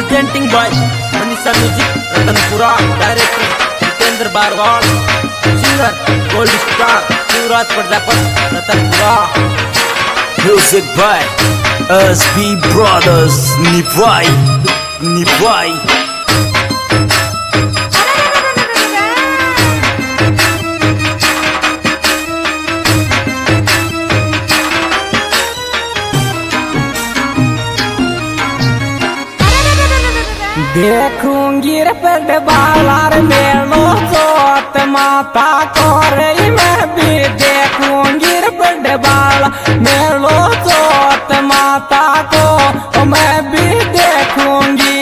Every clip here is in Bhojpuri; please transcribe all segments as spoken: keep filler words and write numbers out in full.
presenting by Manisha Music, Ratanpura, director Jitendra Barwal, singer Gold Star, Shivraj Prajapati, Ratanpura. Music by S B Brothers, Nivai, Nivai. देखूंगी रे पेट बालार मेलो चोत माता को रे मैं भी देखूंगी रे पेट बाला मेलो चोत माता को मैं भी देखूंगी।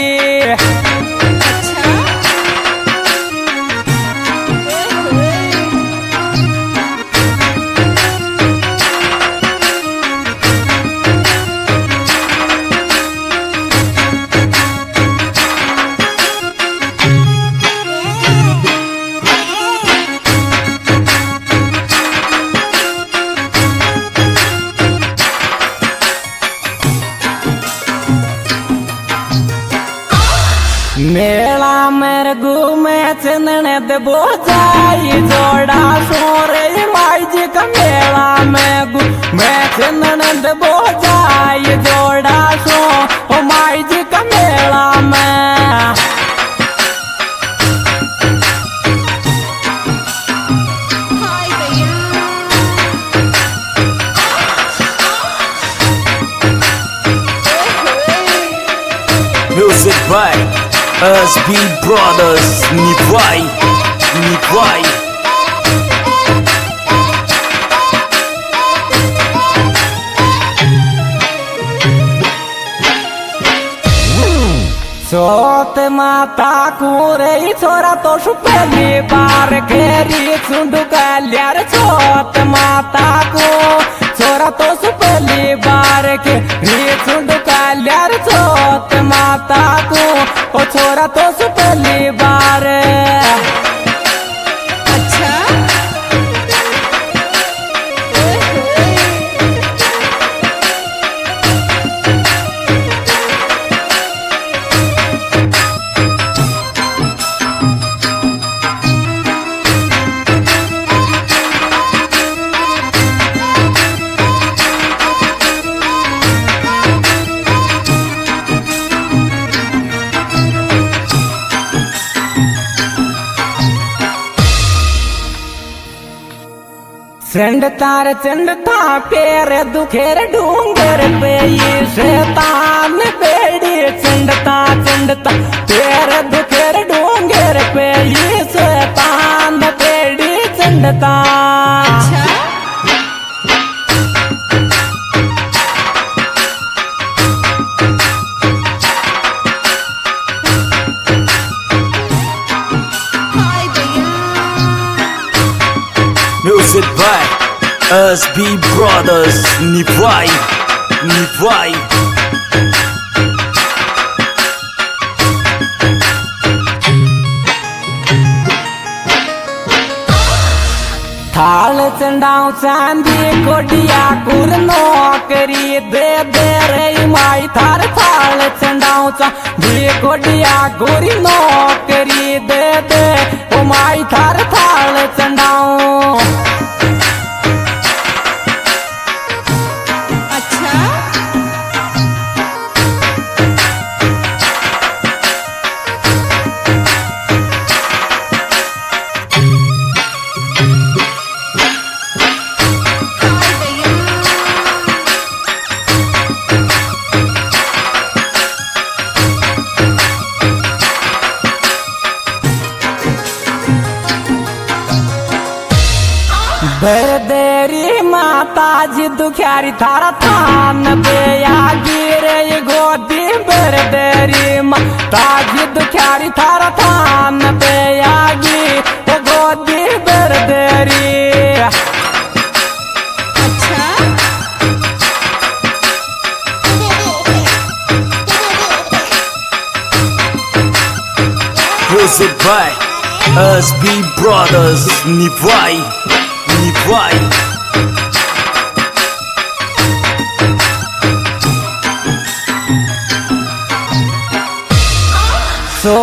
मेला मेरे घूमे चंदने दे बोझाई जोड़ा सोरे माई जी का मेला में घूमे चंदने दे बोझाई जोड़ा सो ओ माई जी का मेला में। Music by S B Brothers, Nivai, Nivai. सोत माता कुरे छोरा तो पहली बार घेरी चुंडू गलियार छोत माता को छोरा तो पहली बार के चुंडू गलियार छोत माता को ओ छोरा तो पहली बार। चंड तार चंड था पेर दुखेर डूंगर पे ये शैतान बेड़ी चंडता चंडता पेर दुखेर डूंगर पे ये शैतान बेड़ी चंडता। Music by S B Brothers, Nivai, Nivai. थाल चंडाऊ चांदी कोडिया कुर नौकरी दे दे रे माई थार थाल चंडाऊ चांदी कोडिया गोरी नौकरी दे दे ओ माई थार थाल चंडाऊ। बरदेरी माता जी दुखियारी थारा थान पे आ गिरे गोदी बरदेरी माता जी दुखियारी थारा थान पे आ गिरे गोदी बरदेरी। Music by S B Brothers, Nivai, Nivai.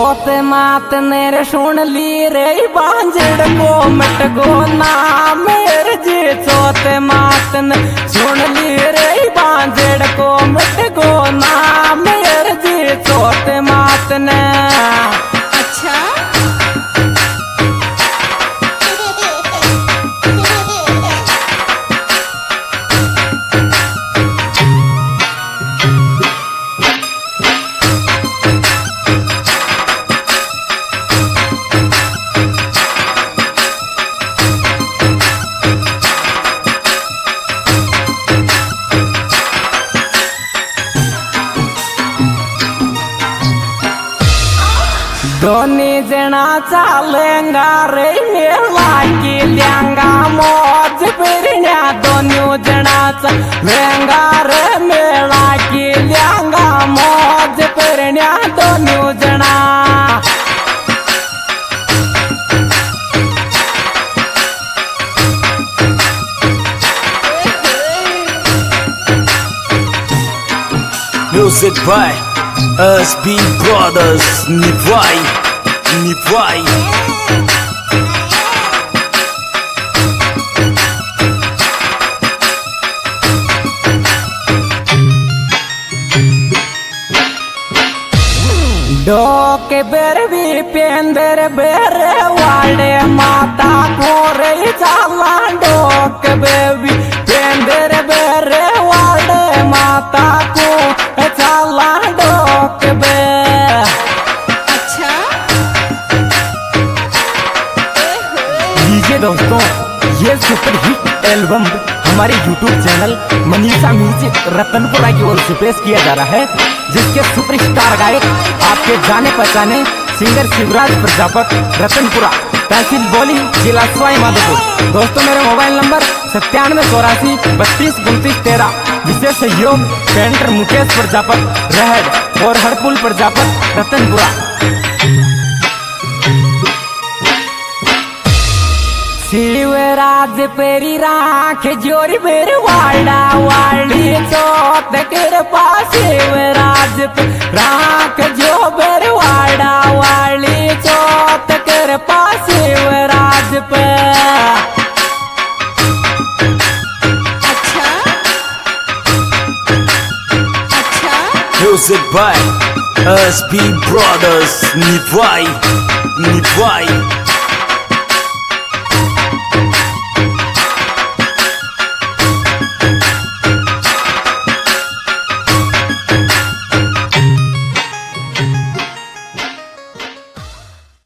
चोत मात नेर सुन ली रे बांझड़ को मट गो नाम मेरे जी चोत मात ने सुन ली रे बांझड़ को मट गो नाम मेरे जी चोत मात ने। अच्छा दोनी जना चालेंगा रे मेला की लेंगा मौज बिरण्या दोनों जना चालेंगा रे मेला की लेंगा मौज बिरण्या दोनों जना। Music by S B Brothers. Nivai, Nivai. डोके बेर भी पेंदर बेर वाले माता को रे चाला डोके बेबी पेंदर बेर वाले माता को चाला डोके बे। अच्छा लीजिए दोस्तों, ये सुपर हिट एल्बम हमारे YouTube channel Manisha music Ratanpura की ओर से पेश किया जा रहा है, जिसके सुपरस्टार गायक आपके जाने पहचाने सिंगर शिवराज प्रजापति रतनपुरा, तहसील बोली, जिला सवाई माधोपुर। दोस्तों मेरे मोबाइल नंबर सत्तानवे चौरासी बत्तीस उनतीस तेरह। विशेष सहयोग पेंटर मुकेश प्रजापति रहड और हरपुल प्रजापति रतनपुरा। शिवराज पेरी राख जोरी बेर वाड़ा वाली चौथ कृपा शिवराज पे राख जो बेर वाड़ा वाली चौथ कृपा शिवराज पे। अच्छा अच्छा Music by S B Brothers. Nivai, Nivai.